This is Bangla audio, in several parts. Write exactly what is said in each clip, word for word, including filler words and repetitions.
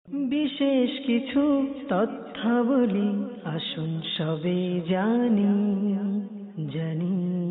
বিশেষ কিছু তথ্যাবলী আসুন সবে জানি জানি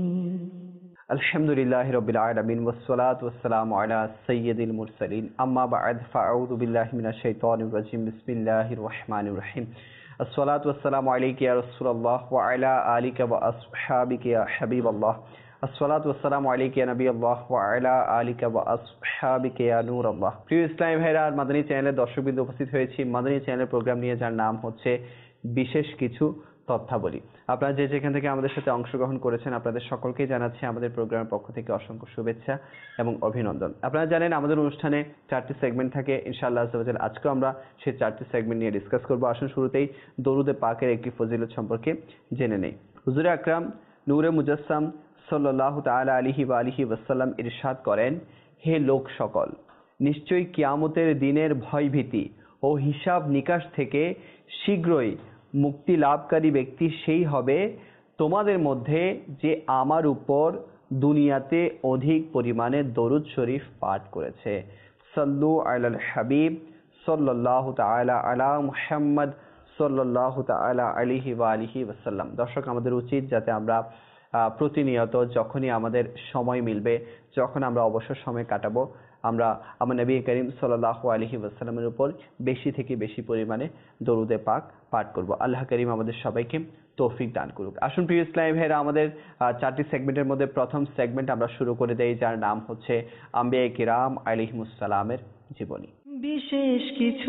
আলহামদুলিল্লাহি রাব্বিল আলামিন ওয়াসসালাতু ওয়াসসালামু আলা সাইয়্যিদিল মুরসালিন আম্মা বা'দ ফাআউযু বিল্লাহি মিনাশ শাইতানির রাজিম বিসমিল্লাহির রহমানির রহিম আসসালাতু ওয়াসসালামু আলাইকা ইয়া রাসূলুল্লাহ ওয়া আলা আলিকা ওয়া আসহাবিকা ইয়া হাবিবাল্লাহ আসসালাতু ওয়াসসালামু আলাইকা ইয়া নবিয়াল্লাহ ওয়া আলা আলিকা ওয়া আসহাবিকা ইয়া নূরাল্লাহ। প্রিয় ইসলামী ভাইরা, মাদানী চ্যানেলের দর্শকবৃন্দ উপস্থিত হয়েছি মাদানী চ্যানেলের প্রোগ্রাম নিয়ে, যার নাম হচ্ছে বিশেষ কিছু তথ্যাবলী। আপনারা যে যেখান থেকে আমাদের সাথে অংশগ্রহণ করেছেন আপনাদের সকলকেই জানাচ্ছি আমাদের প্রোগ্রামের পক্ষ থেকে অসংখ্য শুভেচ্ছা এবং অভিনন্দন। আপনারা জানেন আমাদের অনুষ্ঠানে চারটি সেগমেন্ট থাকে, ইনশাআল্লাহ আজ্জা ওয়া জাল আজকেও আমরা সেই চারটি সেগমেন্ট নিয়ে ডিসকাস করব। আসুন শুরুতেই দরুদে পাকের একটি ফজিলত সম্পর্কে জেনে নেই। হুজুরে আকরাম নূরে মুজাসসাম সাল্লাল্লাহু তাআলা আলাইহি ওয়া আলিহি ওয়াসাল্লাম ইরশাদ করেন, হে লোক সকল, নিশ্চয়ই কিয়ামতের দিনের ভয়ভীতি ও হিসাব নিকাশ থেকে শীঘ্রই মুক্তি লাভকারী ব্যক্তি সেই হবে তোমাদের মধ্যে যে আমার উপর দুনিয়াতে অধিক পরিমাণে দরুদ শরীফ পাঠ করেছে। সাল্লু আলাল হাবিব সাল্লাল্লাহু তাআলা আলা মুহাম্মদ সাল্লাল্লাহু তাআলা আলাইহি ওয়া আলিহি ওয়াসাল্লাম। দর্শক, আমাদের উচিত যাতে আমরা প্রতিনিয়ত যখনই আমাদের সময় মিলবে, যখন আমরা অবসর সময় কাটাবো, আমরা আমার নবী করিম সাল্লাল্লাহু আলাইহি ওয়াসাল্লামের উপর বেশি থেকে বেশি পরিমাণে দরুদে পাক পাঠ করব। আল্লাহ করিম আমাদের সবাইকে তৌফিক দান করুক। আসুন প্রিয় ইসলামী ভাইরা, আমাদের চারটি সেগমেন্টের মধ্যে প্রথম সেগমেন্ট আমরা শুরু করে দেই, যার নাম হচ্ছে আম্বিয়া কিরাম আলাইহিমুস সালামের জীবনী। বিশেষ কিছু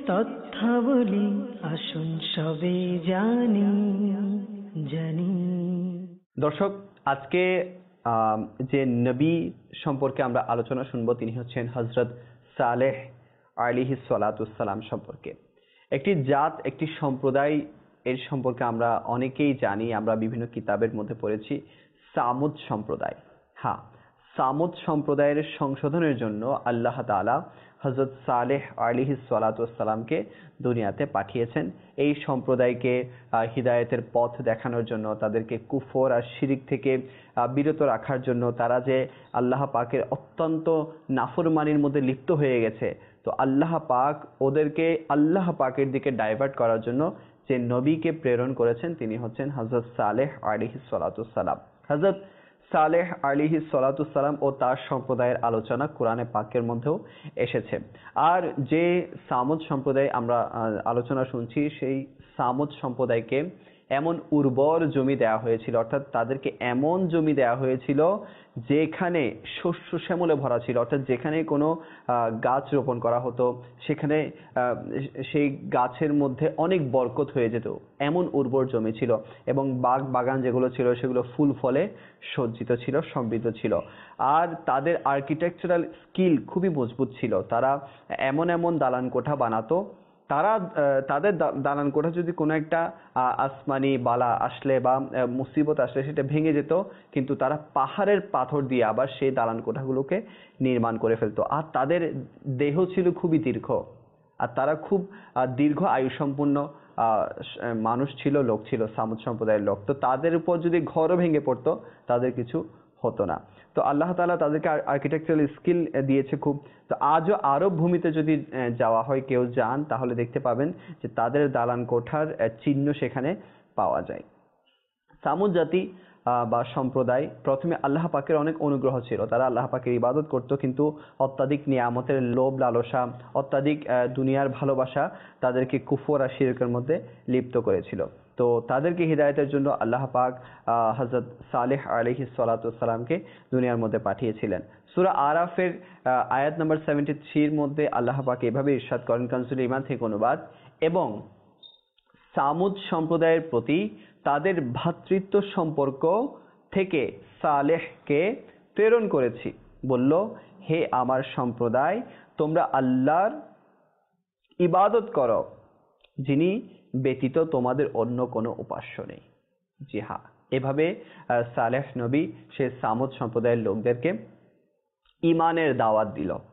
তথ্যাবলী আসুন সবে জানি জানি দর্শক, আজকে যে নবী সম্পর্কে আমরা আলোচনা শুনবো তিনি হচ্ছেন হযরত সালেহ আলাইহিস সালাতু সালাম সম্পর্কে। একটি জাত, একটি সম্প্রদায়, এর সম্পর্কে আমরা অনেকেই জানি, আমরা বিভিন্ন কিতাবের মধ্যে পড়েছি, সামুদ সম্প্রদায়। হ্যাঁ, সামুদ সম্প্রদায়ের সংশোধনের জন্য আল্লাহ তাআলা হযরত সালেহ আলাইহিস সালাতু সালামকে দুনিয়াতে পাঠিয়েছেন। এই সম্প্রদায়কে হিদায়াতের পথ দেখানোর জন্য, তাদেরকে কুফর আর শিরিক থেকে বিরত রাখার জন্য, তারা যে আল্লাহ পাকের অত্যন্ত নাফরমানির মধ্যে লিপ্ত হয়ে গেছে, তো আল্লাহ পাক ওদেরকে আল্লাহ পাকের দিকে ডাইভার্ট করার জন্য যে নবীকে প্রেরণ করেছেন তিনি হচ্ছেন হযরত সালেহ আলাইহিস সালাতু সালাম। হযরত সালেহ আলাইহিস সালাতু সালাম ও তার সম্প্রদায়ের আলোচনা কোরআনে পাকের মধ্যেও এসেছে। আর যে সামুদ সম্প্রদায় আমরা আলোচনা শুনছি, সেই সামুদ সম্প্রদায়কে এমন উর্বর জমি দেওয়া হয়েছিল, অর্থাৎ তাদেরকে এমন জমি দেওয়া হয়েছিল যেখানে শস্য শ্যামলে ভরা ছিল, অর্থাৎ যেখানে কোনো গাছ রোপণ করা হতো সেখানে সেই গাছের মধ্যে অনেক বরকত হয়ে যেত, এমন উর্বর জমি ছিল। এবং বাগ বাগান যেগুলো ছিল সেগুলো ফুল ফলে সজ্জিত ছিল, সমৃদ্ধ ছিল। আর তাদের আর্কিটেকচারাল স্কিল খুবই মজবুত ছিল। তারা এমন এমন দালান কোঠা বানাতো, তারা তাদের দালান কোঠা যদি কোনো একটা আসমানি বালা আসলে বা মুসিবত আসলে সেটা ভেঙে যেত, কিন্তু তারা পাহাড়ের পাথর দিয়ে আবার সেই দালান কোঠাগুলোকে নির্মাণ করে ফেলতো। আর তাদের দেহ ছিল খুবই দীর্ঘ, আর তারা খুব দীর্ঘ আয়ু সম্পন্ন মানুষ ছিল, লোক ছিল, সামুদ সম্প্রদায়ের লোক। তো তাদের উপর যদি ঘরও ভেঙে পড়তো তাদের কিছু হতো না। তো আল্লাহ তাআলা তাদেরকে আর্কিটেকচারাল স্কিল দিয়েছে খুব। তো আজও আরব ভূমিতে যদি যাওয়া হয়, কেউ যান, তাহলে দেখতে পাবেন যে তাদের দালান কোঠার চিহ্ন সেখানে পাওয়া যায়। সামুদ জাতি বা সম্প্রদায় প্রথমে আল্লাহ পাকের অনেক অনুগ্রহ ছিল, তারা আল্লাহ পাকের ইবাদত করত, কিন্তু অত্যাধিক নিয়ামতের লোভ লালসা, অত্যাধিক দুনিয়ার ভালোবাসা তাদেরকে কুফর আর শিরকের মধ্যে লিপ্ত করেছিল। তো তাদেরকে হিদায়াতের জন্য আল্লাহ পাক হযরত সালেহ আলাইহিস সালাতু সালামকে দুনিয়ার মধ্যে পাঠিয়েছিলেন। সূরা আরাফের আয়াত নম্বর তিরাশি এর মধ্যে আল্লাহ পাক এভাবে ইরশাদ করেন, কানসুল ঈমান থেকে অনুবাদ, এবং সামুদ সম্প্রদায়ের প্রতি তাদের ভ্রাতৃত্ব সম্পর্ক থেকে সালেহকে প্রেরণ করেছি। বলল, হে আমার সম্প্রদায়, তোমরা আল্লাহর ইবাদত করো যিনি ব্যতীত তোমাদের অন্য কোনো উপাস্য নেই। জি হ্যাঁ, এভাবে সালেহ নবী সে সামুদ সম্প্রদায়ের লোকদেরকে ইমানের দাওয়াত দিল।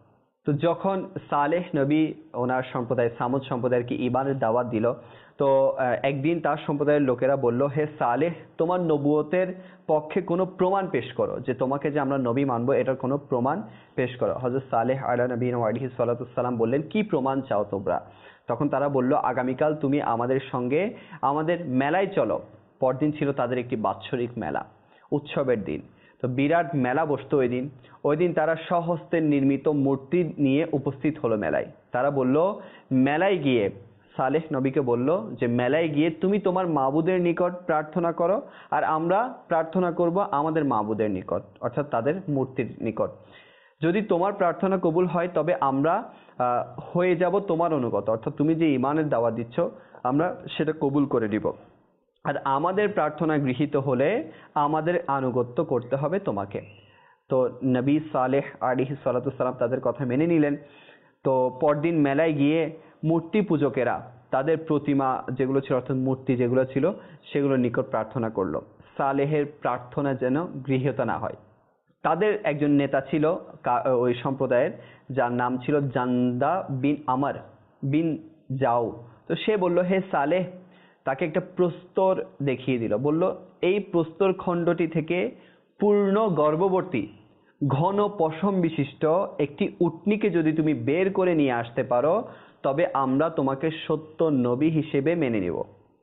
তো যখন সালেহ নবী ওনার সম্প্রদায় সামুদ সম্প্রদায়কে ঈমানের দাওয়াত দিল, তো আহ, একদিন তার সম্প্রদায়ের লোকেরা বলল, হে সালেহ, তোমার নবুয়তের পক্ষে কোনো প্রমাণ পেশ করো, যে তোমাকে যে আমরা নবী মানবো এটার কোনো প্রমাণ পেশ করো। হযরত সালেহ আলা নবীনা ওয়া আলাইহিস সালাতু ওয়াস সালাম বললেন, কি প্রমাণ চাও তোমরা? তখন তারা বলল, আগামীকাল তুমি আমাদের সঙ্গে আমাদের মেলায় চলো। পরদিন ছিল তাদের একটি বাৎসরিক মেলা, উৎসবের দিন। তো বিরাট মেলা বসতো ওই দিন। ওই দিন তারা স্বহস্তের নির্মিত মূর্তি নিয়ে উপস্থিত হলো মেলায়। তারা বলল, মেলায় গিয়ে সালেহ নবীকে বলল যে মেলায় গিয়ে তুমি তোমার মাবুদের নিকট প্রার্থনা করো, আর আমরা প্রার্থনা করব আমাদের মাবুদের নিকট, অর্থাৎ তাদের মূর্তির নিকট। যদি তোমার প্রার্থনা কবুল হয় তবে আমরা আহ, হয়ে যাব তোমার অনুগত, অর্থাৎ তুমি যে ঈমানের দাওয়াত দিচ্ছ আমরা সেটা কবুল করে নিব। আর আমাদের প্রার্থনা গৃহীত হলে আমাদের আনুগত্য করতে হবে তোমাকে। তো নবী সালেহ আলাইহিস সালাতু ওয়াস সালাম তাদের কথা মেনে নিলেন। তো পরদিন মেলায় গিয়ে মূর্তি পূজকেরা তাদের প্রতিমা যেগুলো ছিল, অর্থাৎ মূর্তি যেগুলো ছিল, সেগুলোর নিকট প্রার্থনা করলো সালেহের প্রার্থনা যেন গৃহীত না হয়। তাদের একজন নেতা ছিল কা- ওই সম্প্রদায়ের, যার নাম ছিল জান্দা বিন আমর বিন জাও। তো সে বলল, হে সালেহ, তাকে একটা প্রস্তর দেখিয়ে দিল। বলল, এই প্রস্তর খণ্ডটি থেকে পূর্ণ গর্ভবতী ঘন পশম বিশিষ্ট একটি উটনীকে যদি তুমি বের করে নিয়ে আসতে পারো তবে আমরা তোমাকে সত্য নবী হিসেবে মেনে নিব।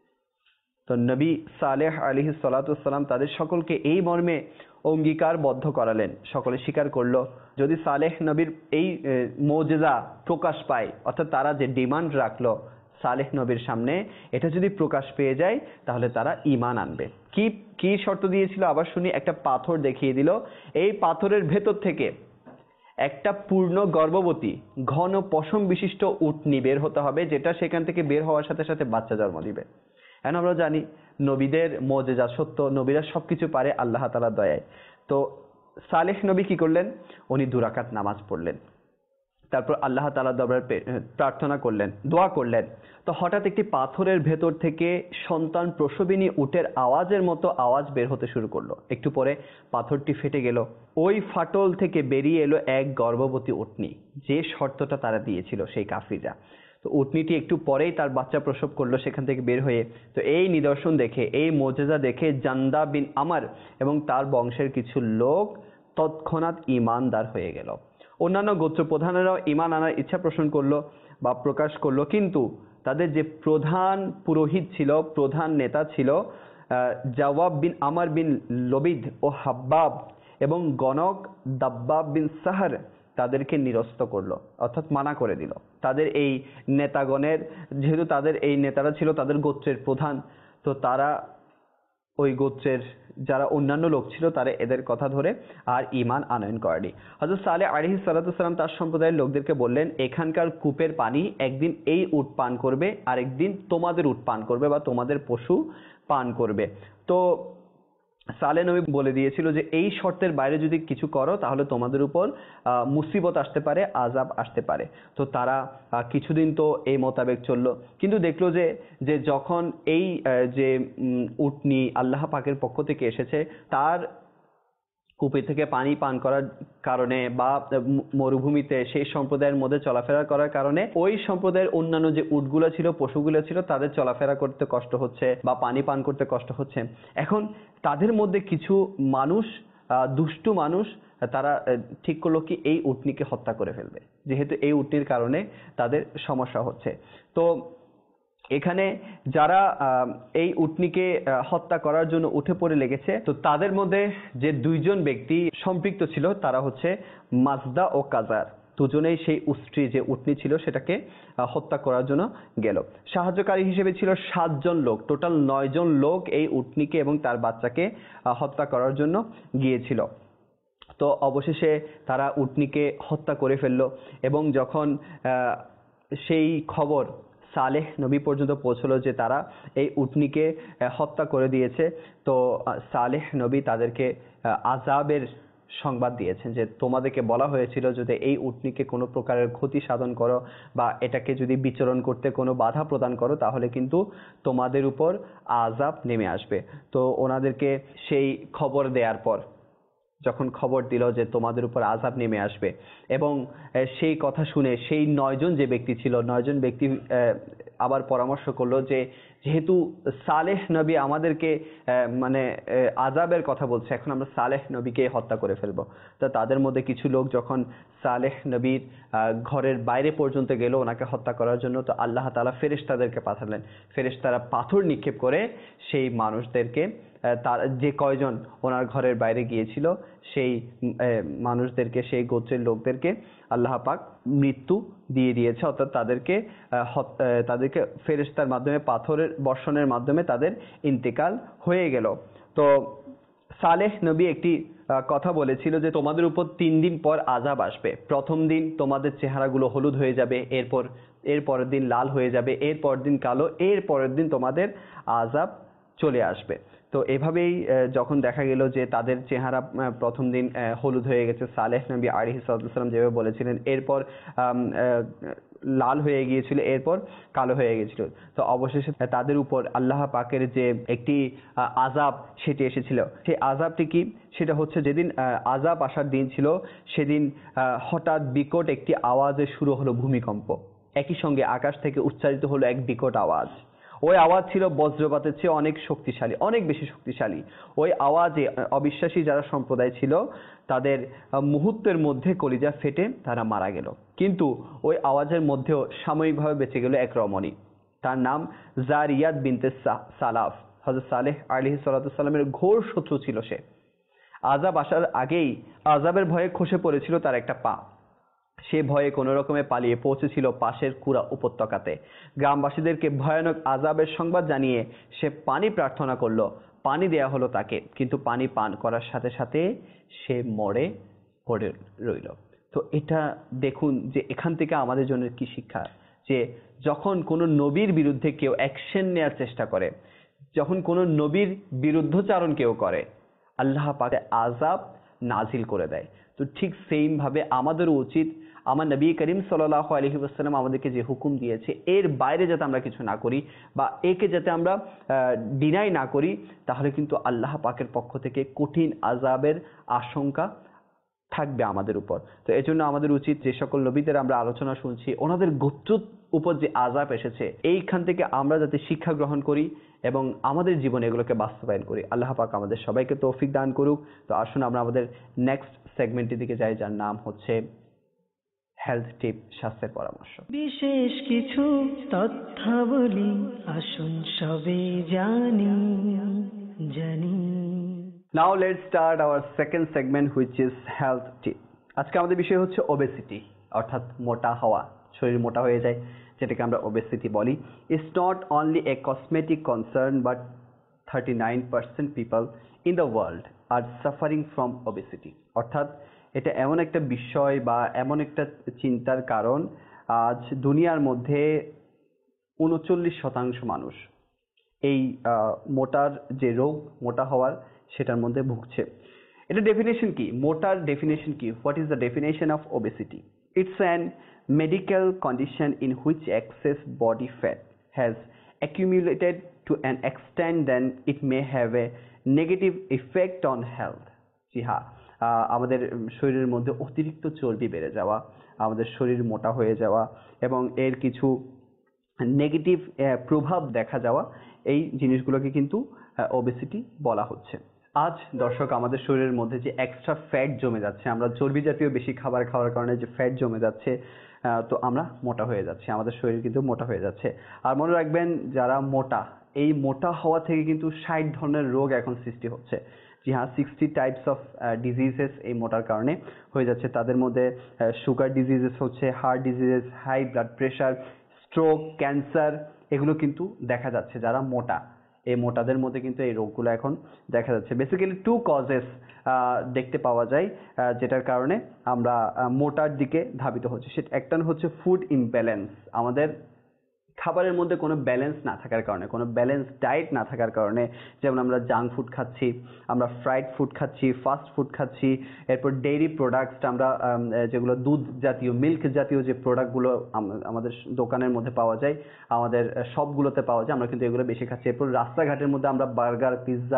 তো নবী সালেহ আলাইহিস সালাতু ওয়াস সালাম তাদের সকলকে এই মর্মে অঙ্গীকারবদ্ধ করালেন। সকলে স্বীকার করলো, যদি সালেহ নবীর এই মুজিজা প্রকাশ পায়, অর্থাৎ তারা যে ডিমান্ড রাখলো সালেহ নবীর সামনে, এটা যদি প্রকাশ পেয়ে যায় তাহলে তারা ঈমান আনবে। কি কি শর্ত দিয়েছিল আবার শুনি। একটা পাথর দেখিয়ে দিল, এই পাথরের ভেতর থেকে একটা পূর্ণ গর্ভবতী ঘন পশম বিশিষ্ট উটনী বের হতে হবে, যেটা সেখান থেকে বের হওয়ার সাথে সাথে বাচ্চা জন্ম দিবে। এখন আমরা জানি নবীদের মুজিজা সত্য, নবীরা সবকিছু পারে আল্লাহ তাআলার দয়ায়। তো সালেহ নবী কি করলেন? উনি দুই রাকাত নামাজ পড়লেন, তারপর আল্লাহ তাআলার দরবারে প্রার্থনা করলেন, দোয়া করলেন। তো হঠাৎ একটি পাথরের ভেতর থেকে সন্তান প্রসবিনী উটের আওয়াজের মতো আওয়াজ বের হতে শুরু করলো। একটু পরে পাথরটি ফেটে গেল। ওই ফাটল থেকে বেরিয়ে এলো এক গর্ভবতী উটনী, যে শর্তটা তারা দিয়েছিল সেই কাফিররা। তো উটনীটি একটু পরেই তার বাচ্চা প্রসব করলো সেখান থেকে বের হয়ে। তো এই নিদর্শন দেখে, এই মুজিজা দেখে জান্দা বিন আমর এবং তার বংশের কিছু লোক তৎক্ষণাৎ ঈমানদার হয়ে গেল। অন্যান্য গোত্র প্রধানেরাও ঈমান আনার ইচ্ছা পোষণ করলো বা প্রকাশ করলো, কিন্তু তাদের যে প্রধান পুরোহিত ছিল, প্রধান নেতা ছিল জাওয়াব বিন আমর বিন লবিদ ও হাব্বাব, এবং গণক দাব্বাব বিন সাহর তাদেরকে নিরস্ত করলো, অর্থাৎ মানা করে দিল। তাদের এই নেতাগণের, যেহেতু তাদের এই নেতারা ছিল তাদের গোত্রের প্রধান, তো তারা ওই গোত্রের যারা অন্যান্য লোক ছিল তারা এদের কথা ধরে আর ঈমান আনয়ন করেনি। হযরত সালেহ আলাইহিস সালাতু ওয়াস সালাম তার সম্প্রদায়ের লোকদেরকে বললেন, এখানকার কূপের পানি একদিন এই উট পান করবে, আর একদিন তোমাদের উট পান করবে বা তোমাদের পশু পান করবে। তো সালেহ নবী বলে দিয়েছিল যে এই শর্তের বাইরে যদি কিছু করো তাহলে তোমাদের উপর আহ, মুসিবত আসতে পারে, আযাব আসতে পারে। তো তারা আহ, কিছুদিন তো এই মোতাবেক চললো, কিন্তু দেখলো যে যে যখন এই আহ, যে উম, উটনি আল্লাহ পাকের পক্ষ থেকে এসেছে, তার কূপে থেকে পানি পান করার কারণে বা মরুভূমিতে সেই সম্প্রদায়ের মধ্যে চলাফেরা করার কারণে ওই সম্প্রদায়ের অন্যান্য যে উটগুলো ছিল, পশুগুলো ছিল, তাদের চলাফেরা করতে কষ্ট হচ্ছে বা পানি পান করতে কষ্ট হচ্ছে। এখন তাদের মধ্যে কিছু মানুষ, আহ, দুষ্টু মানুষ, তারা আহ, ঠিক করলো কি এই উটনিকে হত্যা করে ফেলবে, যেহেতু এই উটনির কারণে তাদের সমস্যা হচ্ছে। তো এখানে যারা এই উটনিকে হত্যা করার জন্য উঠে পড়ে লেগেছে, তো তাদের মধ্যে যে দুইজন ব্যক্তি সম্পৃক্ত ছিল তারা হচ্ছে মাজদা ও কাজার। দুজনেই সেই উষ্ট্রি যে উটনি ছিল সেটাকে হত্যা করার জন্য গেল। সাহায্যকারী হিসেবে ছিল সাতজন লোক, টোটাল নয় জন লোক এই উটনিকে এবং তার বাচ্চাকে হত্যা করার জন্য গিয়েছিল। তো অবশেষে তারা উটনিকে হত্যা করে ফেললো, এবং যখন সেই খবর সালেহ নবী পর্যন্ত পৌঁছলো যে তারা এই উটনিকে হত্যা করে দিয়েছে, তো সালেহ নবী তাদেরকে আযাবের সংবাদ দিয়েছেন যে তোমাদেরকে বলা হয়েছিল যদি এই উটনিকে কোনো প্রকারের ক্ষতি সাধন করো বা এটাকে যদি বিচরণ করতে কোনো বাধা প্রদান করো তাহলে কিন্তু তোমাদের উপর আযাব নেমে আসবে। তো ওনাদেরকে সেই খবর দেওয়ার পর যখন খবর দিল যে তোমাদের উপর আযাব নেমে আসবে, এবং আহ, সেই কথা শুনে সেই নয়জন যে ব্যক্তি ছিল, নয়জন ব্যক্তি আহ, আবার পরামর্শ করলো যে যেহেতু সালেহ নবী আমাদেরকে আহ, মানে আহ, আযাবের কথা বলছে, এখন আমরা সালেহ নবীকে হত্যা করে ফেলবো। তো তাদের মধ্যে কিছু লোক যখন সালেহ নবীর আহ, ঘরের বাইরে পর্যন্ত গেল ওনাকে হত্যা করার জন্য, তো আল্লাহ তাআলা ফেরেশতাদেরকে পাঠালেন। ফেরেশতারা পাথর নিক্ষেপ করে সেই মানুষদেরকে, তার যে কয়জন ওনার ঘরের বাইরে গিয়েছিল সেই আহ, মানুষদেরকে, সেই গোত্রের লোকদেরকে আল্লাহ পাক মৃত্যু দিয়ে দিয়েছে, অর্থাৎ তাদেরকে আহ, হত- আহ, তাদেরকে ফেরেশতার মাধ্যমে, পাথরের বর্ষণের মাধ্যমে তাদের ইন্তেকাল হয়ে গেল। তো সালেহ নবী একটি আহ, কথা বলেছিল যে তোমাদের উপর তিন দিন পর আযাব আসবে। প্রথম দিন তোমাদের চেহারাগুলো হলুদ হয়ে যাবে, এরপর এর পরের দিন লাল হয়ে যাবে, এর পরের দিন কালো, এর পরের দিন তোমাদের আযাব চলে আসবে। তো এভাবেই আহ, যখন দেখা গেল যে তাদের চেহারা আহ, প্রথম দিন আহ, হলুদ হয়ে গেছে, সালেহ নবী আলাইহিস সালাম যেভাবে বলেছিলেন, এরপর আম, আহ, লাল হয়ে গিয়েছিল, এরপর কালো হয়ে গিয়েছিল। তো অবশেষে তাদের উপর আল্লাহ পাকের যে একটি আহ, আযাব সেটি এসেছিল। সেই আযাবটি কি? সেটা হচ্ছে যেদিন আহ, আযাব আসার দিন ছিল, সেদিন আহ, হঠাৎ বিকট একটি আওয়াজে শুরু হলো ভূমিকম্প। একই সঙ্গে আকাশ থেকে উচ্চারিত হলো এক বিকট আওয়াজ। ওই আওয়াজ ছিল বজ্রপাতের চেয়ে অনেক শক্তিশালী, অনেক বেশি শক্তিশালী। ওই আওয়াজে অবিশ্বাসী যারা সম্প্রদায় ছিল তাদের আহ, মুহূর্তের মধ্যে কলিজা ফেটে তারা মারা গেল। কিন্তু ওই আওয়াজের মধ্যেও সাময়িকভাবে বেঁচে গেল এক রমণী, তার নাম জারিয়াত বিনতে সা- সালাফ। হযরত সালেহ আলাইহিস সালাতু সালামের ঘোর শত্রু ছিল সে। আযাব আসার আগেই আযাবের ভয়ে খসে পড়েছিল তার একটা পা। সে ভয়ে কোনো রকমে পালিয়ে পৌঁছেছিল পাশের কুরা উপত্যকাতে। গ্রামবাসীদেরকে ভয়ানক আযাবের সংবাদ জানিয়ে সে পানি প্রার্থনা করলো, পানি দেয়া হলো তাকে, কিন্তু পানি পান করার সাথে সাথে সে মরে পড়ে রইল। তো এটা দেখুন যে এখান থেকে আমাদের জন্য কি শিক্ষা, যে যখন কোনো নবীর বিরুদ্ধে কেউ অ্যাকশন নেওয়ার চেষ্টা করে, যখন কোনো নবীর বিরুদ্ধচারণ কেউ করে, আল্লাহ পাক আযাব নাজিল করে দেয়। তো ঠিক সেইম ভাবে আমাদেরও উচিত, আমার নবী করিম সাল্লাল্লাহু আলাইহি ওয়াসাল্লাম আমাদেরকে যে হুকুম দিয়েছে এর বাইরে যাতে আমরা কিছু না করি, বা একে যাতে আমরা ডিনাই না করি, তাহলে কিন্তু আল্লাহ পাকের পক্ষ থেকে কঠিন আযাবের আশঙ্কা থাকবে আমাদের উপর। তো এজন্য আমাদের উচিত, যে সকল নবীদের আমরা আলোচনা শুনছি ওনাদের গোত্রের উপর যে আযাব এসেছে, এইখান থেকে আমরা যাতে শিক্ষা গ্রহণ করি এবং আমাদের জীবনে এগুলোকে বাস্তবায়ন করি। আল্লাহ পাক আমাদের সবাইকে তৌফিক দান করুক। তো আসুন আমরা আমাদের নেক্সট সেগমেন্টের দিকে যাই, যার নাম হচ্ছে হেলথ টিপ, স্বাস্থ্যের পরামর্শ। বিশেষ কিছু তথ্যাবলী আসুন সবে জানি জানি now let's start our second segment which is health tip. আজকে আমাদের বিষয় হচ্ছে ওবেসিটি, অর্থাৎ মোটা হওয়া, শরীর মোটা হয়ে যায়, যেটাকে আমরা ওবেসিটি বলি। It's not only a cosmetic concern, but thirty nine percent people in the world are suffering from obesity. অর্থাৎ এটা এমন একটা বিষয় বা এমন একটা চিন্তার কারণ, আজ দুনিয়ার মধ্যে উনচল্লিশ শতাংশ মানুষ এই আহ, মোটার যে রোগ, মোটা হওয়ার, সেটার মধ্যে ভুগছে। এটা ডেফিনেশন কি? মোটার ডেফিনেশন কি? What is the definition of obesity? It's an medical condition in which excess body fat has accumulated to an extent then it may have a negative effect on health. জি হ্যাঁ, আহ, আমাদের শরীরের মধ্যে অতিরিক্ত চর্বি বেড়ে যাওয়া, আমাদের শরীর মোটা হয়ে যাওয়া এবং এর কিছু নেগেটিভ প্রভাব দেখা যাওয়া, এই জিনিসগুলোকে কিন্তু ওবেসিটি বলা হচ্ছে। আজ দর্শক, আমাদের শরীরের মধ্যে যে এক্সট্রা ফ্যাট জমে যাচ্ছে, আমরা চর্বি জাতীয় বেশি খাবার খাওয়ার কারণে যে ফ্যাট জমে যাচ্ছে, আহ, তো আমরা মোটা হয়ে যাচ্ছি, আমাদের শরীর কিন্তু মোটা হয়ে যাচ্ছে। আর মনে রাখবেন, যারা মোটা, এই মোটা হওয়া থেকে কিন্তু ষাট ধরনের রোগ এখন সৃষ্টি হচ্ছে। জি হ্যাঁ, সিক্সটি টাইপস অফ ডিজিজেস এই মোটার কারণে হয়ে যাচ্ছে। তাদের মধ্যে সুগার ডিজিজেস হচ্ছে, heart diseases, high blood pressure, stroke, cancer, এগুলো কিন্তু দেখা যাচ্ছে যারা মোটা। এই মোটাদের মধ্যে কিন্তু এই রোগগুলো এখন দেখা যাচ্ছে। বেসিক্যালি টু কজেস দেখতে পাওয়া যায় আহ, যেটার কারণে আমরা আহ, মোটার দিকে ধাবিত হচ্ছে। সেটা একটা হচ্ছে ফুড ইমব্যালেন্স, আমাদের খাবারের মধ্যে কোনো ব্যালেন্স না থাকার কারণে, কোনো ব্যালেন্স ডায়েট না থাকার কারণে, যেমন আমরা জাঙ্ক ফুড খাচ্ছি, আমরা ফ্রাইড ফুড খাচ্ছি, ফাস্ট ফুড খাচ্ছি, এরপর ডেইরি প্রোডাক্টস, আমরা আম, যেগুলো দুধ জাতীয়, মিল্ক জাতীয় যে প্রোডাক্টগুলো আমাদের দোকানের মধ্যে পাওয়া যায়, আমাদের সবগুলোতে পাওয়া যায়, আমরা কিন্তু এগুলো বেশি খাচ্ছি। এরপর রাস্তাঘাটের মধ্যে আমরা বার্গার, পিৎজা,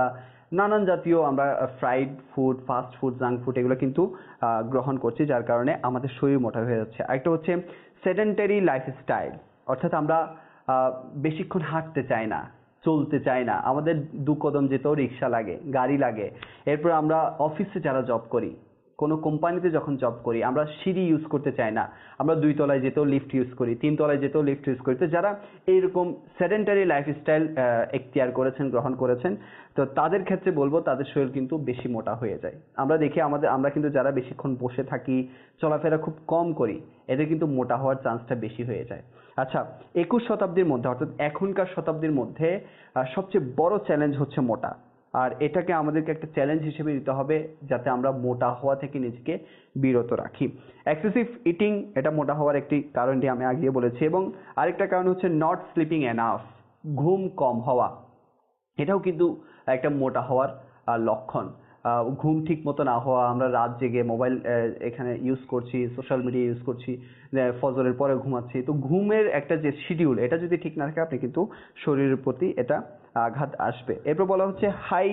নানান জাতীয় আমরা fried food, fast food, junk food এগুলো কিন্তু আহ, গ্রহণ করছি, যার কারণে আমাদের শরীর মোটা হয়ে যাচ্ছে। আরেকটা হচ্ছে সেডেন্টারি লাইফস্টাইল, অর্থাৎ আমরা আহ, বেশিক্ষণ হাঁটতে চাই না, চলতে চাই না, আমাদের দু কদম যেতেও রিক্সা লাগে, গাড়ি লাগে। এরপর আমরা অফিসে যারা জব করি, কোনো কোম্পানিতে যখন জব করি, আমরা সিঁড়ি ইউজ করতে চাই না, আমরা দুই তলায় যেতেও লিফট ইউজ করি, তিন তলায় যেতেও লিফট ইউজ করি। তো যারা এইরকম সেডেন্টারি লাইফস্টাইল এখতিয়ার করেছেন, গ্রহণ করেছেন, তো তাদের ক্ষেত্রে বলবো তাদের শরীর কিন্তু বেশি মোটা হয়ে যায়। আমরা দেখি আমাদের আমরা কিন্তু যারা বেশিক্ষণ বসে থাকি, চলাফেরা খুব কম করি, এদের কিন্তু মোটা হওয়ার চান্সটা বেশি হয়ে যায়। আচ্ছা, একুশ শতাব্দীর মধ্যে অর্থাৎ এখনকার শতাব্দীর মধ্যে আহ, সবচেয়ে বড় চ্যালেঞ্জ হচ্ছে মোটা। আর এটাকে আমাদেরকে একটা চ্যালেঞ্জ হিসেবে নিতে হবে, যাতে আমরা মোটা হওয়া থেকে নিজেকে বিরত রাখি। এক্সেসিভ ইটিং, এটা মোটা হওয়ার একটি কারণটি আমি আগিয়ে বলেছি। এবং আরেকটা কারণ হচ্ছে নট স্লিপিং এনাফ, ঘুম কম হওয়া, এটাও কিন্তু একটা মোটা হওয়ার আহ, লক্ষণ। আহ, ঘুম ঠিক মতো না হওয়া, আমরা রাত জেগে মোবাইল এখানে ইউজ করছি, সোশ্যাল মিডিয়া ইউজ করছি, আহ, ফজরের পরে ঘুমাচ্ছি। তো ঘুমের একটা যে শিডিউল, এটা যদি ঠিক না থাকে, আপনি কিন্তু শরীরের প্রতি এটা আঘাত আসবে। এরপর বলা হচ্ছে হাই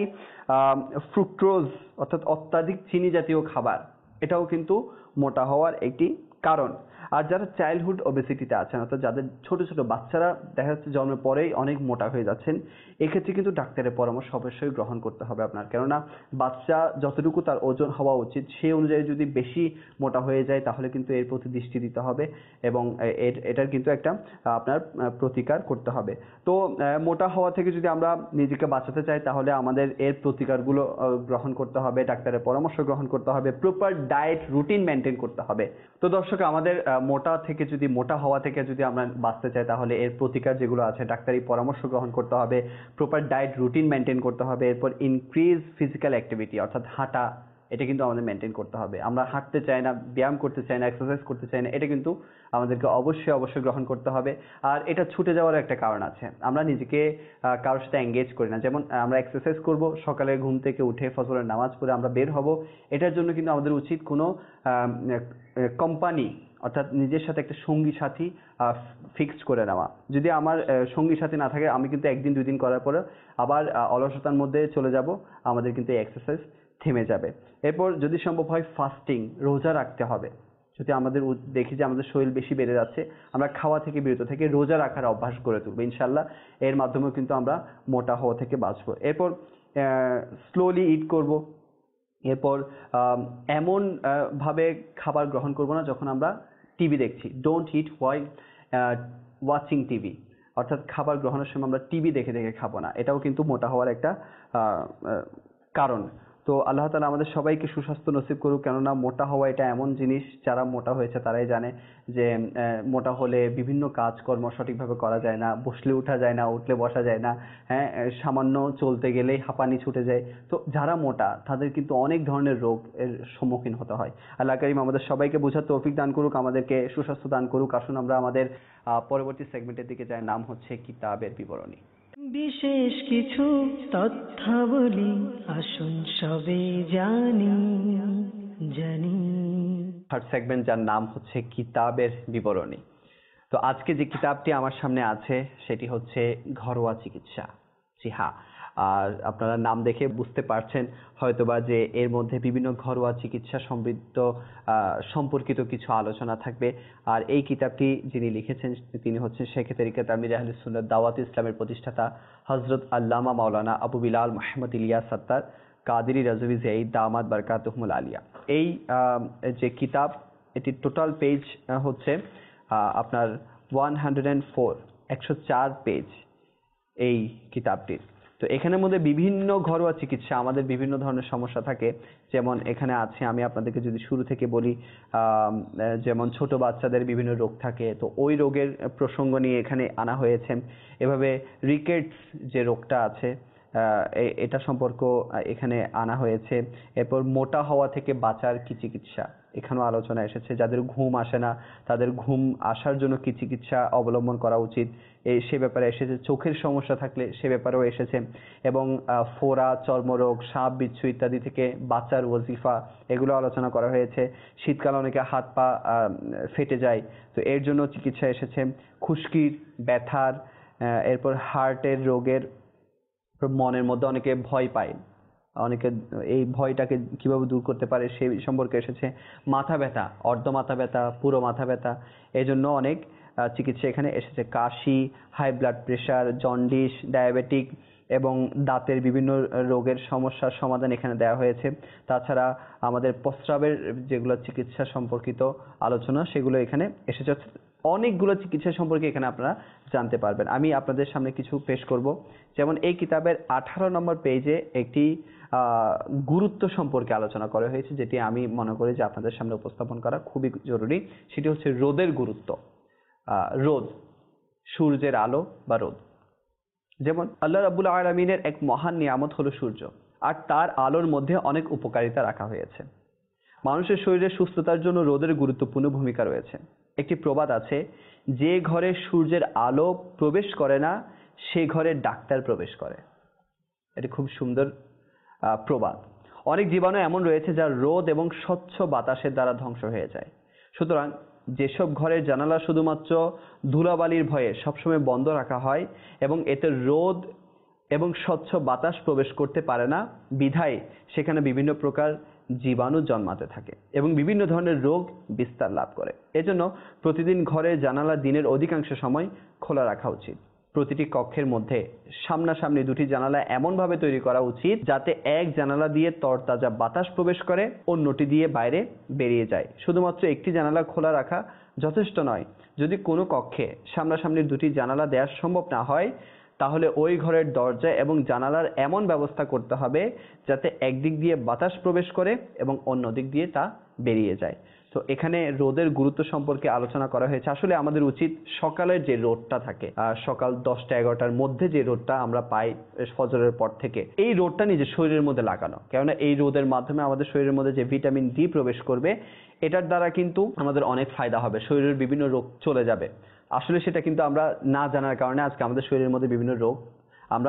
ফ্রুক্টোজ, অর্থাৎ অত্যাধিক চিনি জাতীয় খাবার, এটাও কিন্তু মোটা হওয়ার একটি কারণ। আর যারা চাইল্ডহুড ওবেসিটিতে আছেন, অর্থাৎ যাদের ছোট ছোট বাচ্চারা দেখা যাচ্ছে জন্মের পরেই অনেক মোটা হয়ে যাচ্ছেন, এক্ষেত্রে কিন্তু ডাক্তারের পরামর্শ অবশ্যই গ্রহণ করতে হবে আপনার। কেননা বাচ্চা যতটুকু তার ওজন হওয়া উচিত সেই অনুযায়ী যদি বেশি মোটা হয়ে যায়, তাহলে কিন্তু এর প্রতি দৃষ্টি দিতে হবে এবং এর এটার কিন্তু একটা আপনার প্রতিকার করতে হবে। তো মোটা হওয়া থেকে যদি আমরা নিজেকে বাঁচাতে চাই, তাহলে আমাদের এর প্রতিকারগুলো গ্রহণ করতে হবে, ডাক্তারের পরামর্শ গ্রহণ করতে হবে, প্রপার ডায়েট রুটিন মেনটেন করতে হবে। তো দর্শক, আমাদের মোটা থেকে যদি মোটা হওয়া থেকে যদি আমরা বাঁচতে চাই, তাহলে এর প্রতিকার যেগুলো আছে, ডাক্তারি পরামর্শ গ্রহণ করতে হবে, প্রপার ডায়েট রুটিন মেনটেন করতে হবে, এরপর ইনক্রিজ ফিজিক্যাল অ্যাক্টিভিটি, অর্থাৎ হাঁটা, এটা কিন্তু আমাদের মেনটেন করতে হবে। আমরা হাঁটতে চাই না, ব্যায়াম করতে চাই না, এক্সারসাইজ করতে চাই না, এটা কিন্তু আমাদেরকে অবশ্যই অবশ্যই গ্রহণ করতে হবে। আর এটা ছুটে যাওয়ার একটা কারণ আছে, আমরা নিজেকে কারোর সাথে এঙ্গেজ করি না। যেমন আমরা এক্সারসাইজ করব, সকালে ঘুম থেকে উঠে ফজরের নামাজ পড়ে আমরা বের হব, এটার জন্য কিন্তু আমাদের উচিত কোনো কোম্পানি, অর্থাৎ নিজের সাথে একটা সঙ্গী সাথী ফিক্সড করে নেওয়া। যদি আমার সঙ্গী সাথী না থাকে, আমি কিন্তু একদিন দুই দিন করার পরে আবার অলসতার মধ্যে চলে যাব, আমাদের কিন্তু এই এক্সারসাইজ থেমে যাবে। এরপর যদি সম্ভব হয় ফাস্টিং, রোজা রাখতে হবে। যদি আমাদের দেখি যে আমাদের শরীর বেশি বেড়ে যাচ্ছে, আমরা খাওয়া থেকে বিরত থেকে রোজা রাখার অভ্যাস করে তুলবো, ইনশাল্লাহ এর মাধ্যমেও কিন্তু আমরা মোটা হওয়া থেকে বাঁচবো। এরপর স্লোলি ইট করব। এরপর এমন ভাবে খাবার গ্রহণ করব না যখন আমরা টিভি দেখছি। Don't eat while watching TV, অর্থাৎ খাবার গ্রহণের সময় আমরা টিভি দেখে দেখে খাবো না, এটাও কিন্তু মোটা হওয়ার একটা কারণ। তো আল্লাহ তাআলা আমাদের সবাইকে সুস্বাস্থ্য নসিব করুক। কেননা মোটা হওয়া এটা এমন জিনিস, যারা মোটা হয়েছে তারাই জানে যে মোটা হলে বিভিন্ন কাজকর্ম সঠিকভাবে করা যায় না, বসলে উঠা যায় না, উঠলে বসা যায় না, হ্যাঁ, সামান্য চলতে গেলেই হাঁপানি ছুটে যায়। তো যারা মোটা, তাদের কিন্তু অনেক ধরনের রোগ এর সম্মুখীন হতে হয়। আল্লাহ কারীম আমাদের সবাইকে বোঝার তৌফিক দান করুক, আমাদেরকে সুস্বাস্থ্য দান করুক। আসুন আমরা আমাদের পরবর্তী সেগমেন্টের দিকে যাই, নাম হচ্ছে কিতাবের বিবরণী। বিশেষ কিছু তথ্যাবলী আসুন সবে জানি জানি থার্ড সেগমেন্ট, যার নাম হচ্ছে কিতাবের বিবরণী। তো আজকে যে কিতাবটি আমার সামনে আছে সেটি হচ্ছে ঘরোয়া চিকিৎসা। জি হ্যাঁ, আর আপনারা নাম দেখে বুঝতে পারছেন হয়তোবা যে এর মধ্যে বিভিন্ন ঘরোয়া চিকিৎসা সমৃদ্ধ সম্পর্কিত কিছু আলোচনা থাকবে। আর এই কিতাবটি যিনি লিখেছেন তিনি হচ্ছেন শেখ তরিকত আমির আহলে সুন্নাত দাওয়াত ইসলামের প্রতিষ্ঠাতা হযরত আল্লামা মাওলানা আবু বিলাল মুহাম্মদ ইলিয়াস সাত্তার কাদেরী রাজভী জাইদ দামাত বারকাতুহুমুল আলিয়া। এই যে কিতাব, এটি টোটাল পেজ হচ্ছে আপনার ওয়ান হান্ড্রেড অ্যান্ড ফোর, একশো চার পেজ এই কিতাবটির। তো এখানের মধ্যে বিভিন্ন ঘরোয়া চিকিৎসা, আমাদের বিভিন্ন ধরনের সমস্যা থাকে, যেমন এখানে আছে, আমি আপনাদেরকে যদি শুরু থেকে বলি, যেমন ছোট বাচ্চাদের বিভিন্ন রোগ থাকে, তো ওই রোগের প্রসঙ্গ নিয়ে এখানে আনা হয়েছে। এভাবে রিকেটস যে রোগটা আছে এটা সম্পর্ক এখানে আনা হয়েছে। এরপর মোটা হওয়া থেকে বাঁচার কি চিকিৎসা এখানেও আলোচনা এসেছে। যাদের ঘুম আসে না, তাদের ঘুম আসার জন্য কি চিকিৎসা অবলম্বন করা উচিত, এই সে ব্যাপারে এসেছে। চোখের সমস্যা থাকলে সে ব্যাপারেও এসেছে। এবং ফোড়া, চর্মরোগ, সাপ বিচ্ছু ইত্যাদি থেকে বাঁচার ওজিফা, এগুলো আলোচনা করা হয়েছে। শীতকালে অনেকে হাত পা ফেটে যায়, তো এর জন্য চিকিৎসা এসেছে। খুশকির, ব্যথার, এরপর হার্টের রোগের, মনের মধ্যে অনেকে ভয় পায়, অনেকে এই ভয়টাকে কিভাবে দূর করতে পারে সেই সম্পর্কে এসেছে। মাথা ব্যথা, অর্ধ মাথা ব্যথা, পুরো মাথা ব্যথা, এই জন্য অনেক আহ, চিকিৎসা এখানে এসেছে। কাশি, high blood pressure, jaundice, diabetic এবং দাঁতের বিভিন্ন রোগের সমস্যার সমাধান এখানে দেওয়া হয়েছে। তাছাড়া আমাদের প্রস্রাবের যেগুলো চিকিৎসা সম্পর্কিত আলোচনা সেগুলো এখানে এসেছে। অনেকগুলো চিকিৎসা সম্পর্কে এখানে আপনারা জানতে পারবেন। আমি আপনাদের সামনে কিছু পেশ করব। যেমন এই কিতাবের আঠারো নম্বর পেজে একটি আহ, গুরুত্ব সম্পর্কে আলোচনা করা হয়েছে, যেটি আমি মনে করি যে আপনাদের সামনে উপস্থাপন করা খুবই জরুরি। সেটি হচ্ছে রোদের গুরুত্ব। আহ, রোদ, সূর্যের আলো বা রোদ। যেমন আল্লাহ রাব্বুল আলামিনের এক মহান নিয়ামত হলো সূর্য, আর তার আলোর মধ্যে অনেক উপকারিতা রাখা হয়েছে। মানুষের শরীরের সুস্থতার জন্য রোদের গুরুত্বপূর্ণ ভূমিকা রয়েছে। একটি প্রবাদ আছে, যে ঘরে সূর্যের আলো প্রবেশ করে না সে ঘরে ডাক্তার প্রবেশ করে। এটি খুব সুন্দর আহ, প্রবাদ। অনেক জীবাণু এমন রয়েছে যা রোদ এবং স্বচ্ছ বাতাসের দ্বারা ধ্বংস হয়ে যায়। সুতরাং যেসব ঘরের জানালা শুধুমাত্র ধুলাবালির ভয়ে সবসময় বন্ধ রাখা হয় এবং এতে রোদ এবং স্বচ্ছ বাতাস প্রবেশ করতে পারে না, বিধায় সেখানে বিভিন্ন প্রকার জীবাণু জন্মাতে থাকে এবং বিভিন্ন ধরনের রোগ বিস্তার লাভ করে। এজন্য প্রতিদিন ঘরের জানালা দিনের অধিকাংশ সময় খোলা রাখা উচিত। প্রতিটি কক্ষের মধ্যে সামনাসামনি দুটি জানালা এমনভাবে তৈরি করা উচিত যাতে এক জানালা দিয়ে তরতাজা বাতাস প্রবেশ করে, অন্যটি দিয়ে বাইরে বেরিয়ে যায়। শুধুমাত্র একটি জানালা খোলা রাখা যথেষ্ট নয়। যদি কোনো কক্ষে সামনাসামনি দুটি জানালা দেওয়া সম্ভব না হয়, তাহলে ওই ঘরের দরজা এবং জানালার এমন ব্যবস্থা করতে হবে যাতে একদিক দিয়ে বাতাস প্রবেশ করে এবং অন্য দিক দিয়ে তা বেরিয়ে যায়। তো এখানে রোদের গুরুত্ব সম্পর্কে আলোচনা করা হয়েছে। আসলে আমাদের উচিত সকালের যে রোদটা থাকে, সকাল দশটা এগারোটার মধ্যে যে রোদটা আমরা পাই ফজরের পর থেকে, এই রোদটা নিজের শরীরের মধ্যে লাগানো। কেননা এই রোদের মাধ্যমে আমাদের শরীরের মধ্যে যে ভিটামিন ডি প্রবেশ করবে, এটার দ্বারা কিন্তু আমাদের অনেক ফায়দা হবে, শরীরের বিভিন্ন রোগ চলে যাবে। আসলে সেটা কিন্তু আমরা না জানার কারণে আজকে আমাদের শরীরের মধ্যে বিভিন্ন রোগ আমরা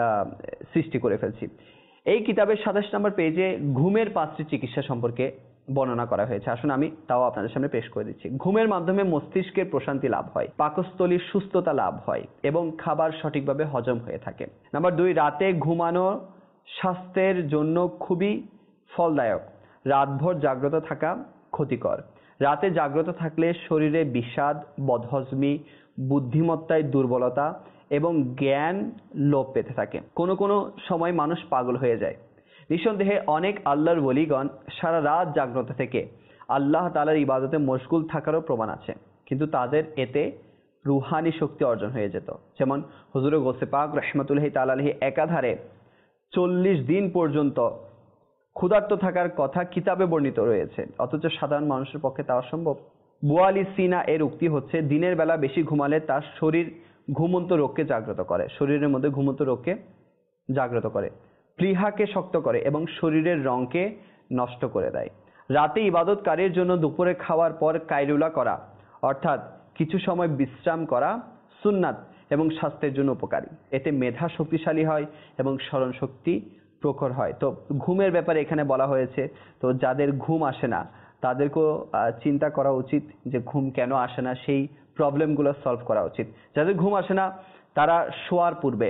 সৃষ্টি করে ফেলছি। এই কিতাবের সাতাশ নম্বর পেজে ঘুমের পাঁচটি চিকিৎসা সম্পর্কে বর্ণনা করা হয়েছে। আসুন আমি তাও আপনাদের সামনে পেশ করে দিচ্ছি। ঘুমের মাধ্যমে মস্তিষ্কের প্রশান্তি লাভ হয়, পাকস্থলীর সুস্থতা লাভ হয় এবং খাবার সঠিকভাবে হজম হয়ে থাকে। নাম্বার দুই, রাতে ঘুমানো স্বাস্থ্যের জন্য খুবই ফলদায়ক। রাতভর জাগ্রত থাকা ক্ষতিকর। রাতে জাগ্রত থাকলে শরীরে বিষাদ, বদহজমি, বুদ্ধিমত্তায় দুর্বলতা এবং জ্ঞান লোপ পেতে থাকে। কোনো কোনো সময় মানুষ পাগল হয়ে যায়। নিঃসন্দেহে অনেক আল্লাহর ওলিগণ সারা রাত জাগ্রত থেকে আল্লাহ তাআলার ইবাদতে মশগুল থাকারও প্রমাণ আছে, কিন্তু তাদের এতে রুহানি শক্তি অর্জন হয়ে যেত। যেমন হুজুর গৌসে পাক রাহমাতুল্লাহি তাআলা আলাইহি একাধারে চল্লিশ দিন পর্যন্ত ক্ষুধার্ত থাকার কথা কিতাবে বর্ণিত রয়েছে, অথচ সাধারণ মানুষের পক্ষে তা অসম্ভব। বুয়ালি সিনা এর উক্তি হচ্ছে, দিনের বেলা বেশি ঘুমালে তার শরীর ঘুমন্ত রোগকে জাগ্রত করে, শরীরের মধ্যে ঘুমন্ত রোগকে জাগ্রত করে, প্লীহাকে শক্ত করে এবং শরীরের রঙকে নষ্ট করে দেয়। রাতে ইবাদতকারীর জন্য দুপুরে খাওয়ার পর কাইলুলা করা, অর্থাৎ কিছু সময় বিশ্রাম করা সুন্নাত এবং স্বাস্থ্যের জন্য উপকারী। এতে মেধা শক্তিশালী হয় এবং স্মরণ শক্তি প্রখর হয়। তো ঘুমের ব্যাপারে এখানে বলা হয়েছে। তো যাদের ঘুম আসে না তাদেরকেও চিন্তা করা উচিত যে ঘুম কেন আসে না, সেই প্রবলেমগুলো সলভ করা উচিত। যাদের ঘুম আসে না তারা শোয়ার পূর্বে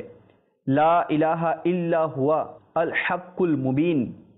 লা ইলাহা ইল্লা হুয়া আল হাক্কুল মুবিন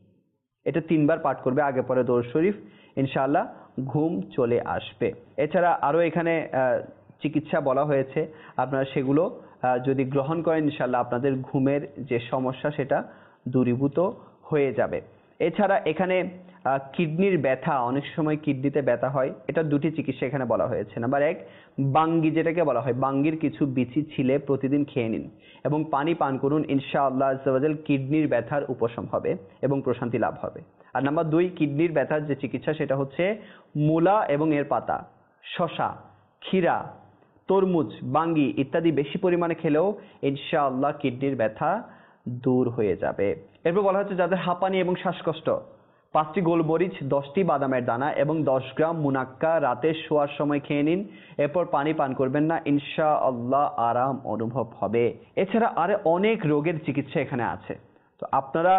এটা তিনবার পাঠ করবে, আগে পরে দরুদ শরীফ, ইনশাআল্লাহ ঘুম চলে আসবে। এছাড়া আরো এখানে চিকিৎসা বলা হয়েছে, আপনারা সেগুলো যদি গ্রহণ করেন ইনশাআল্লাহ আপনাদের ঘুমের যে সমস্যা সেটা দূরীভূত হয়ে যাবে। এছাড়া এখানে কিডনির ব্যথা, অনেক সময় কিডনিতে ব্যথা হয়, এটা দুটি চিকিৎসা এখানে বলা হয়েছে। নাম্বার এক, বাঙ্গি যেটাকে বলা হয়, বাঙ্গির কিছু বিচি ছিলে প্রতিদিন খেয়ে নিন এবং পানি পান করুন, ইনশাআল্লাহ আজ্জা ওয়া জাল কিডনির ব্যথার উপশম হবে এবং প্রশান্তি লাভ হবে। আর নাম্বার দুই, কিডনির ব্যথার যে চিকিৎসা সেটা হচ্ছে মূলা এবং এর পাতা, শসা, ক্ষীরা, তরমুজ, বাঙ্গি ইত্যাদি বেশি পরিমাণে খেলেও ইনশাআল্লাহ কিডনির ব্যথা দূর হয়ে যাবে। এরপর বলা হচ্ছে যাদের হাঁপানি এবং শ্বাসকষ্ট, পাঁচটি গোলমরিচ, দশটি বাদামের দানা এবং দশ গ্রাম মুনাক্কা রাতে শোয়ার সময় খেয়ে নিন, এরপর পানি পান করবেন না, ইনশাআল্লাহ আরাম অনুভব হবে। এছাড়া আরো অনেক রোগের চিকিৎসা এখানে আছে। তো আপনারা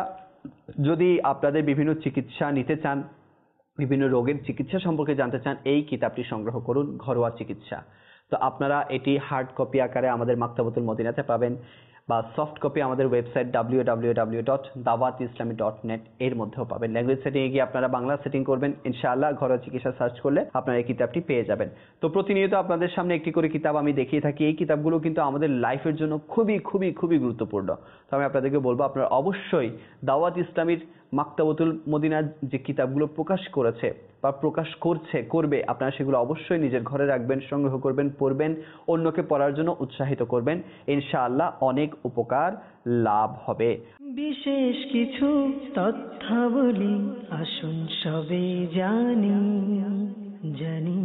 যদি আপনাদের বিভিন্ন চিকিৎসা নিতে চান, বিভিন্ন রোগের চিকিৎসা সম্পর্কে জানতে চান, এই কিতাবটি সংগ্রহ করুন, ঘরোয়া চিকিৎসা। তো আপনারা এটি হার্ড কপি আকারে আমাদের মাকতাবাতুল মদিনাতে পাবেন। বা সফট কপি আমাদের website W W W dot Dawat Islami dot net এর মধ্যেও পাবেন। ল্যাঙ্গুয়েজ সেটিংয়ে গিয়ে আপনারা বাংলা সেটিং করবেন, ইনশাআল্লাহ ঘরোয়া চিকিৎসা সার্চ করলে আপনারা এই কিতাবটি পেয়ে যাবেন। তো প্রতিনিয়ত আপনাদের সামনে একটি করে কিতাব আমি দেখিয়ে থাকি। এই কিতাবগুলো কিন্তু আমাদের লাইফের জন্য খুবই খুবই খুবই গুরুত্বপূর্ণ। তো আমি আপনাদেরকে বলবো আপনারা অবশ্যই দাওয়াত ইসলামীর মাকতাবাতুল মদিনার যে কিতাবগুলো প্রকাশ করেছে বা প্রকাশ করছে করবে, আপনারা সেগুলো অবশ্যই নিজের ঘরে রাখবেন, সংগ্রহ করবেন, পড়বেন, অন্যকে পড়ার জন্য উৎসাহিত করবেন। ইনশাআল্লাহ অনেক উপকার লাভ হবে। বিশেষ কিছু তথ্যাবলী আসুন সবে জানি জানি।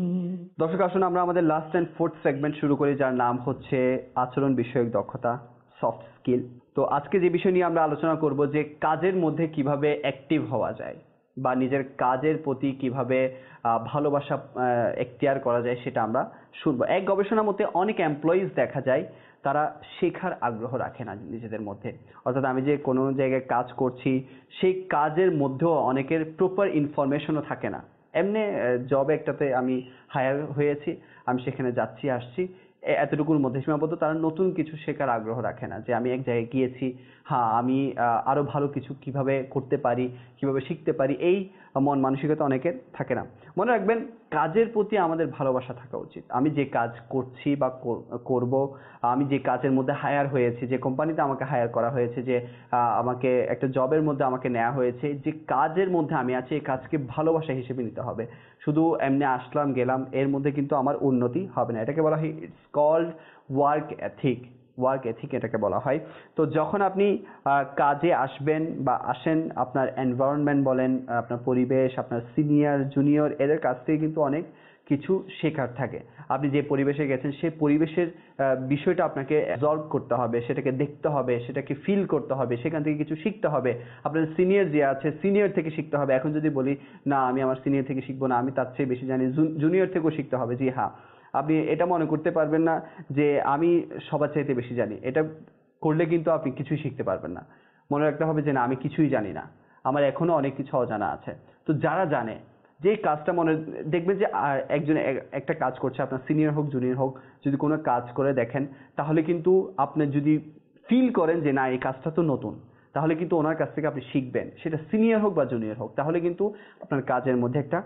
দর্শক আসুন আমরা আমাদের লাস্ট অ্যান্ড ফোর্থ সেগমেন্ট শুরু করি, যার নাম হচ্ছে আচরণ বিষয়ক দক্ষতা, সফট স্কিল। তো আজকে যে বিষয় নিয়ে আমরা আলোচনা করব যে কাজের মধ্যে কিভাবে অ্যাক্টিভ হওয়া যায় বা নিজের কাজের প্রতি কিভাবে ভালোবাসা এখতিয়ার করা যায় সেটা আমরা শুনবো। এক গবেষণার মধ্যে অনেক এমপ্লয়িজ দেখা যায় তারা শেখার আগ্রহ রাখে না নিজেদের মধ্যে। অর্থাৎ আমি যে কোনো জায়গায় কাজ করছি সেই কাজের মধ্যেও অনেকের প্রপার ইনফরমেশনও থাকে না। এমনি জব একটাতে আমি হায়ার হয়েছি, আমি সেখানে যাচ্ছি আসছি, এতটুকুর মধ্যে সীমাবদ্ধ। তারা নতুন কিছু শেখার আগ্রহ রাখে না যে আমি এক জায়গায় গিয়েছি, হ্যাঁ আমি আরো ভালো কিছু কিভাবে করতে পারি, কিভাবে শিখতে পারি, এই মন মানসিকতা অনেকের থাকে না। মনে রাখবেন কাজের প্রতি আমাদের ভালোবাসা থাকা উচিত। আমি যে কাজ করছি বা করব, আমি যে কাজের মধ্যে হায়ার হয়েছি, যে কোম্পানিতে আমাকে হায়ার করা হয়েছে, যে আমাকে একটা জবের মধ্যে আমাকে নেওয়া হয়েছে, যে কাজের মধ্যে আমি আছি এই কাজকে ভালোবাসা হিসেবে নিতে হবে। শুধু এমনি আসলাম গেলাম এর মধ্যে কিন্তু আমার উন্নতি হবে না। এটাকে বলা হয় it's called work ethic, work ethic এটাকে বলা হয়। তো যখন আপনি কাজে আসবেন বা আসেন, আপনার এনভায়রনমেন্ট বলেন, আপনার পরিবেশ, আপনার সিনিয়র জুনিয়র এদের কাছ থেকে কিন্তু অনেক কিছু শেখার থাকে। আপনি যে পরিবেশে গেছেন সেই পরিবেশের বিষয়টা আপনাকে অ্যাবজর্ব করতে হবে, সেটাকে দেখতে হবে, সেটাকে ফিল করতে হবে, সেখান থেকে কিছু শিখতে হবে। আপনার সিনিয়র যে আছে সিনিয়র থেকে শিখতে হবে। এখন যদি বলি না আমি আমার সিনিয়র থেকে শিখবো না, আমি তার চেয়ে বেশি জানি, জুনিয়র থেকেও শিখতে হবে। জি হ্যাঁ, আপনি এটা মনে করতে পারবেন না যে আমি সবার চাইতে বেশি জানি। এটা করলে কিন্তু আপনি কিছুই শিখতে পারবেন না। মনে রাখতে হবে যে না আমি কিছুই জানি না, আমার এখনো অনেক কিছু অজানা আছে। তো যারা জানে যে কাজটা মনে দেখবেন যে একজন একটা কাজ করছে, আপনার সিনিয়র হোক জুনিয়র হোক, যদি কোনো কাজ করে দেখেন তাহলে কিন্তু আপনি যদি ফিল করেন যে না এই কাজটা তো নতুন, তাহলে কিন্তু ওনার কাছ থেকে আপনি শিখবেন, সেটা সিনিয়র হোক বা জুনিয়র হোক, তাহলে কিন্তু আপনার কাজের মধ্যে একটা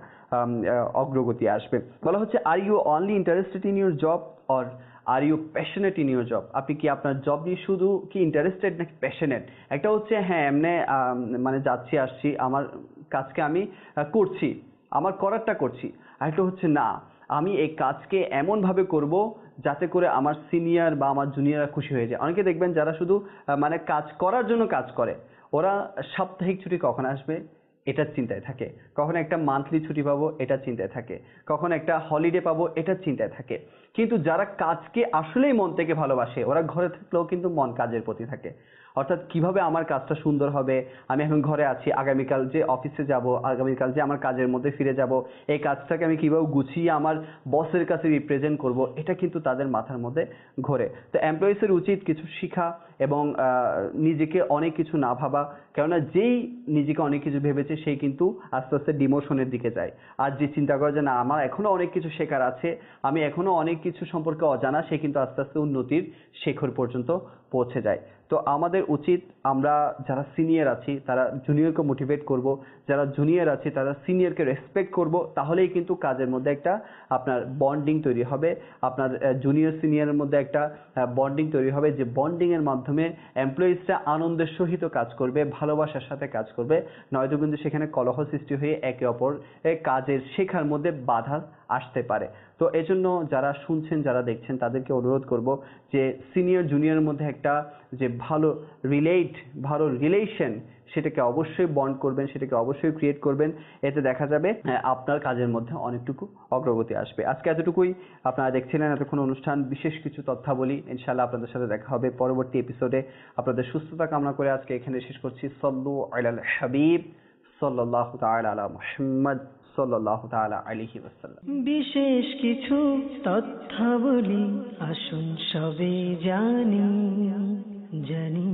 অগ্রগতি আসবে। বলা হচ্ছে are you only interested in your job or are you passionate in your job? আপনি কি আপনার জব নিয়ে শুধু কি ইন্টারেস্টেড নাকি প্যাশনেট? একটা হচ্ছে হ্যাঁ এমনি মানে যাচ্ছি আসছি, আমার কাজকে আমি করছি, আমার করারটা করছি। আরেকটা হচ্ছে না আমি এই কাজকে এমনভাবে করব যাতে করে আমার সিনিয়র বা আমার জুনিয়ররা খুশি হয়ে যায়। অনেকে দেখবেন যারা শুধু মানে কাজ করার জন্য কাজ করে, ওরা সাপ্তাহিক ছুটি কখন আসবে এটার চিন্তায় থাকে, কখন একটা মান্থলি ছুটি পাবো এটার চিন্তায় থাকে, কখন একটা হলিডে পাবো এটার চিন্তায় থাকে। কিন্তু যারা কাজকে আসলেই মন থেকে ভালোবাসে ওরা ঘরে থাকলেও কিন্তু মন কাজের প্রতি থাকে। অর্থাৎ কিভাবে আমার কাজটা সুন্দর হবে, আমি এখন ঘরে আছি, আগামীকাল যে অফিসে যাব, আগামীকাল যে আমার কাজের মধ্যে ফিরে যাব, এই কাজটাকে আমি কিভাবে গুছিয়ে আমার বসের কাছে রিপ্রেজেন্ট করব, এটা কিন্তু তাদের মাথার মধ্যে ঘোরে। তো এমপ্লয়িজের উচিত কিছু শিখা এবং নিজেকে অনেক কিছু না ভাবা, কেননা যেই নিজেকে অনেক কিছু ভেবেছে সেই কিন্তু আস্তে আস্তে ডিমোশনের দিকে যায়। আর যে চিন্তা করে যে না আমার এখনো অনেক কিছু শেখার আছে, আমি এখনো অনেক কিছু সম্পর্কে অজানা, সে কিন্তু আস্তে আস্তে উন্নতির শিখর পর্যন্ত পৌঁছে যায়। তো আমাদের উচিত আমরা যারা সিনিয়র আছি তারা জুনিয়রকে মোটিভেট করব, যারা জুনিয়র আছে তারা সিনিয়রকে রেসপেক্ট করব, তাহলেই কিন্তু কাজের মধ্যে একটা আপনার বন্ডিং তৈরি হবে, আপনার জুনিয়র সিনিয়রের মধ্যে একটা বন্ডিং তৈরি হবে, যে বন্ডিং এর মাধ্যমে এমপ্লয়িজরা আনন্দের সহিত কাজ করবে, ভালোবাসার সাথে কাজ করবে। নয়তো কিন্তু সেখানে কলহ সৃষ্টি হয়ে একে অপর কাজের শেখার মধ্যে বাধা আসতে পারে। তো এজন্য যারা শুনছেন যারা দেখছেন তাদেরকে অনুরোধ করব যে সিনিয়র জুনিয়রের মধ্যে একটা যে ভালো রিলেট ভালো রিলেশন সেটাকে অবশ্যই বন্ড করবেন, সেটাকে অবশ্যই ক্রিয়েট করবেন। এতে দেখা যাবে আপনার কাজের মধ্যে অনেকটুকু অগ্রগতি আসবে। আজকে এতটুকুই। আপনারা দেখছিলেন এতক্ষণ অনুষ্ঠান বিশেষ কিছু তথ্যাবলী। ইনশাআল্লাহ আপনাদের সাথে দেখা হবে পরবর্তী এপিসোডে। আপনাদের সুস্থতা কামনা করে আজকে এখানে শেষ করছি। সাল্লু আলাল হাবিব সাল্লাল্লাহু তাআলা আলা মুহাম্মদ সাল্লাল্লাহু তাআলা আলাইহি ওয়াসাল্লাম। বিশেষ কিছু তথ্যাবলী আসুন সবে জানি জানি।